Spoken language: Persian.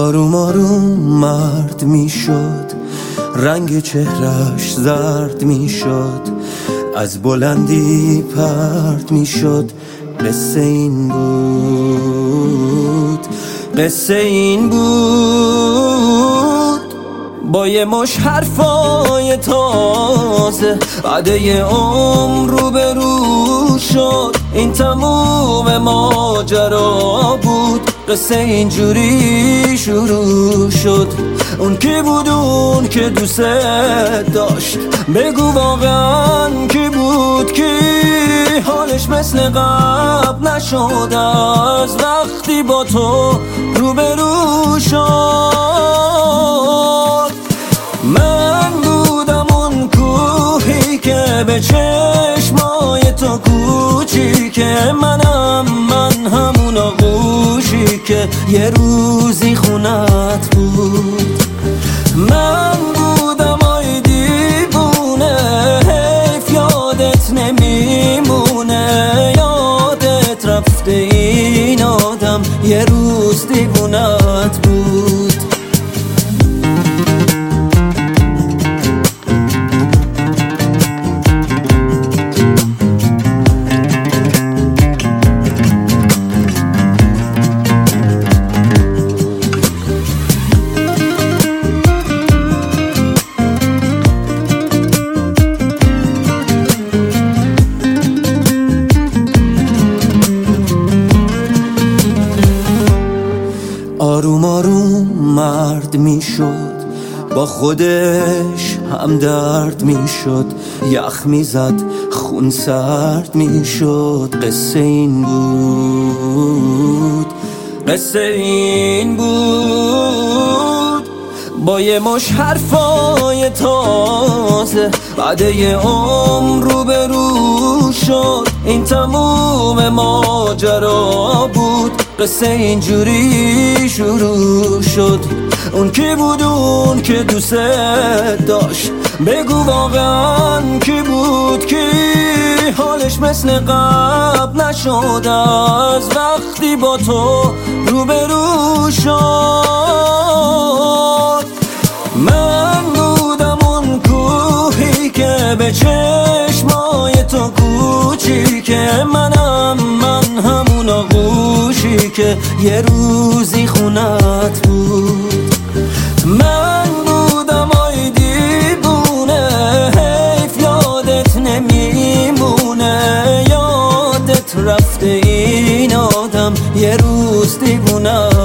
آروم آروم مرد میشد، رنگ چهرش زرد میشد، از بلندی پرد میشد. قصه این بود، قصه این بود. با یه مش حرفای تازه بعد یه عمر رو به رو شد. این تموم ماجرا بود، قصه اینجوری شروع شد. اون کی بود اون که دوست داشت؟ بگو واقعا کی بود؟ کی حالش مثل قبل نشد از وقتی با تو روبرو شد؟ من بودم اون کوهی که به چشمای تو کوچیکه، من همون آغوشی که یه روزی خونت بود. من بودم آی دیوونه، حیف یادت نمیمونه، یادت رفته این آدم یه روز دیوونت بود. آروم آروم مرد میشد، با خودش هم درد میشد، یخ میزد خون سرد میشد. قصه این بود، قصه این بود. با یه مش حرفای تازه بعد یه عمر رو به رو شد. این تموم ماجرا بود، قصه اینجوری شروع شد. اون کی بود اون که دوست داشت؟ بگو واقعا کی بود؟ کی حالش مثل قبل نشد از وقتی با تو روبرو شد؟ من بودم اون کوهی که به چشمای تو کوچیکه، من همون آغوشی که یه روزی خونت بود. من بودم آی دیوونه، حیف یادت نمیمونه، یادت رفته این آدم یه روز دیوونه